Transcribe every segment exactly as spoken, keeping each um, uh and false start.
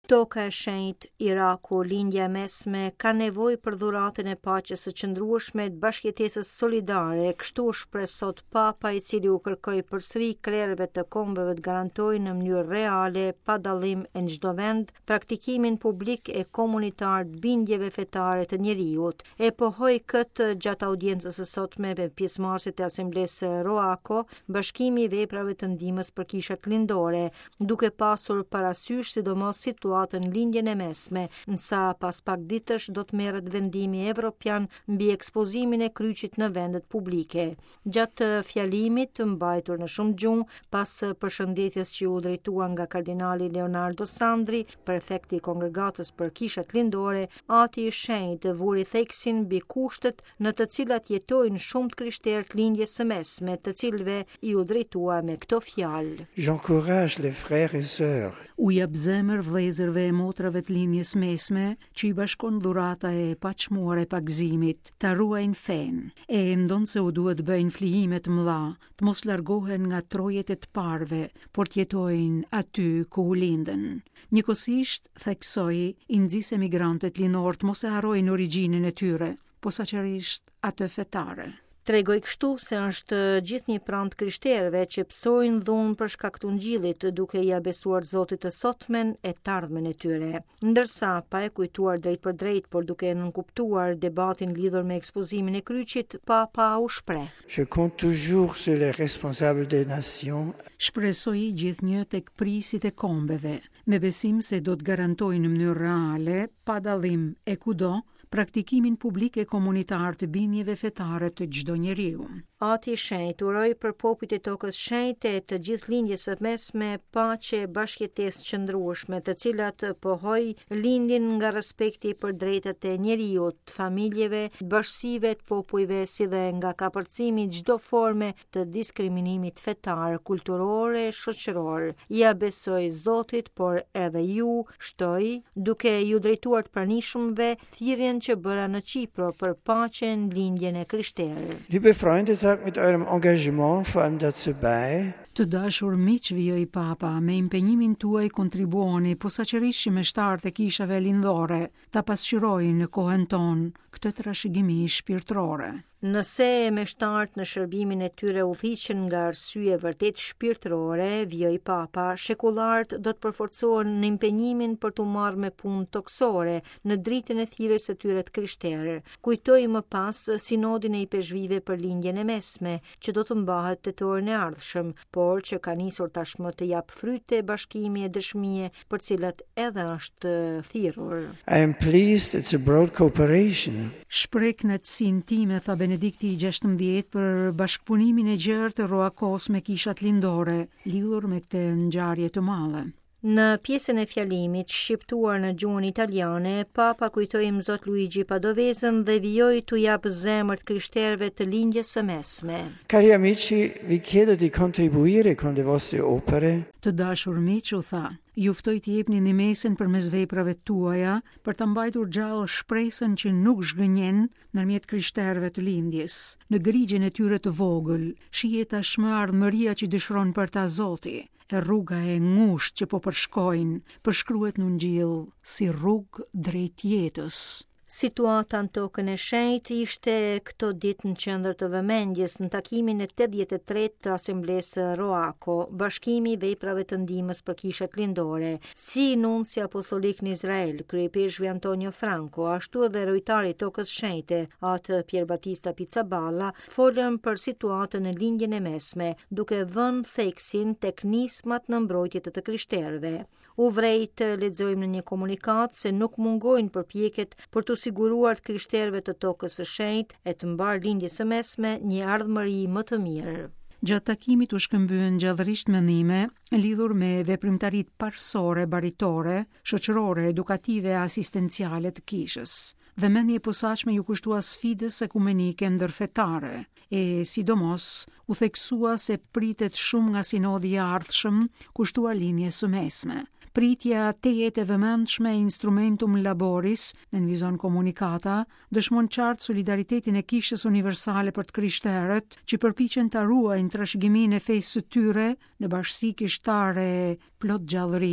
Toka e shenjtë, Iraku, lindja e mesme, ka nevojë për dhuratën e paqes së qëndrueshme të bashkëjetesës solidare, kështu shpresot Papa, i cili u kërkoi përsëri krerëve të kombeve të garantojnë në mënyrë reale, pa dallim e në çdo vend, praktikimin publik e komunitar të bindjeve fetare të njeriut. E pohoi këtë gjatë audiencës së sotme me pjesëmarrësit e Asamblesë Roako, Bashkimi i Veprave të Ndihmës për Kishat Lindore, duke pasur parasysh sidomos situatën në lindjen e mesme, nsa pas pak ditësh do të merret vendimi evropian mbi ekspozimin e kryqit në vendet publike. Gjatë fjalimit mbajtur në shumë gjuhë, pas përshëndetjes që u drejtua nga kardinali Leonardo Sandri, prefekti i Kongregatës për Kishat Lindore, Ati i Shenjtë vuri theksin mbi kushtet në të cilat jetojnë shumë të krishterët lindjes së mesme, të cilëve i u drejtua me këto fjalë. J'encourage les frères et sœurs. U jap zemër vëllezërve e motrave të lindjes mesme që i bashkon dhurata e paqmuar e pagëzimit, ta ruajnë fen, e mendon se u duhet bëjnë flijime të mëdha, të mos largohen nga trojet e të parve, por të jetojnë aty ku u lindën. Njëkohësisht, theksoi, i nxis emigrantët linor të mos e harrojnë origjinën e tyre, posaçërisht atë fetare. Tregoj kështu se është gjithë një pranë të krishterëve që psojnë dhunë për shkak të Ungjillit, duke ia besuar Zotit të sotmen e të ardhmen e tyre. Ndërsa pa e kujtuar drejt për drejt, por duke nënkuptuar debatin lidhur me ekspozimin e kryqit, Papa u shpreh. Je compte toujours sur les responsables des nations. Shpresoi gjithnjë tek prisit e kombeve, me besim se do të garantojnë në mënyrë reale, pa dallim e kudo, praktikimin publik e komunitar të bindjeve fetare të çdo njeriu. Ati i Shenjtë uroi për popujt e tokës shenjtë e të gjithë lindjes së mesme paqe, bashkëjetesë qëndrueshme, të cilat pohoi lindjen nga respekti për drejtat e njeriut, të familjeve, të bashkësive të popujve, si dhe nga kapërcimi çdo forme të diskriminimit fetar, kulturor e shoqëror. Ja besoj Zotit, por edhe ju shtoj, duke ju drejtuar të pranishmëve thirrjen që bëra në Qipro për paqen, lindjen e krishterë. Liebe Freunde, tragt mit eurem Engagement vor allem dazu bei. Të dashur miq, vijoi Papa, me impenjimin tuaj kontribuoni posaçërisht me shtartë e kishave lindore, ta pasqyrojnë në kohën tonë këtë trashëgimi shpirtërore. Nëse me shtartë në shërbimin e tyre udhëhiqen nga arsye vërtet shpirtërore, vijoi Papa, shekullarët do të përforcohen në impenjimin për të marrë me punë toksore në dritën e thirrjes së tyre të krishterë. Kujtoi më pas sinodin e i peshqvive për lindjen e mesme, që do të mbahet tetorin e ardhshëm, por që ka nisur tashmë të jap fryte bashkimi e dëshmie për cilat edhe është thirrur. I am pleased it's a broad cooperation. Shpreknatësinë time, tha Benedikti i gjashtëmbëdhjetë, për bashkëpunimin e gjerë të Roakos me kishat lindore, lidhur me këtë ngjarje të madhe. Në pjesën e fjalimit shqiptuar në gjuhën italiane, Papa kujtoi Zot Luigi Padovezën dhe vijoi t'u jap zemër të krishterëve të lindjes së mesme. Cari amici, vi chiedo di contribuire con le vostre opere. Të dashur miq, u tha, ju ftoj të jepni një mesën përmes veprave tuaja për ta mbajtur gjallë shpresën që nuk zhgënjen ndërmjet krishterëve të lindjes. Në grigjen e tyre të vogël, shihet tashmë ardhmëria që dëshiron për ta Zoti, e rruga e ngushtë që po përshkojnë, përshkruhet në Ungjil si rrugë drejt jetës. Situata në tokën e shenjtë ishte këto ditë në qendër të vëmendjes në takimin e tetëdhjetë e tretë të Asamblesë Roako, Bashkimi i Veprave të Ndihmës për Kishat Lindore. Si nunci apostolik në Izrael, kryepeshvi Antonio Franco, ashtu edhe rojtari i tokës shenjtë, atë Pier Battista Pizzaballa, folën për situatën në lindjen e mesme, duke vënë theksin tek nismat në mbrojtje të të krishterëve. U vrej të lexojmë në një komunikat se nuk mungojnë përpjekjet për të siguruar të krishterëve të tokës së shenjtë e të mbar lindjes së mesme një ardhmëri më të mirë. Gjatë takimit u shkëmbyen gjallërisht mendime lidhur me veprimtaritë parësore, baritore, shoqërore, edukative e asistenciale të kishës. Vëmendje e posaçme ju kushtua sfidës ekumenike ndërfetare, e sidomos u theksua se pritet shumë nga sinodi i ardhshëm kushtuar lindjes së mesme. Pritja te jetë e vëmendshme e instrumentum laboris, në vizon komunikata, dëshmon qartë solidaritetin e kishës universale për të krishterët, që përpiqen ta ruajnë trashëgiminë e fesë së tyre në bashkësi kishtare plot gjallëri,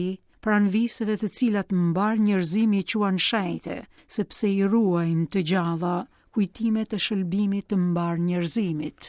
pranë viseve të cilat mbar njerëzimi quan shenjte, sepse i ruajnë të gjalla kujtime të shëlbimit të mbar njerëzimit.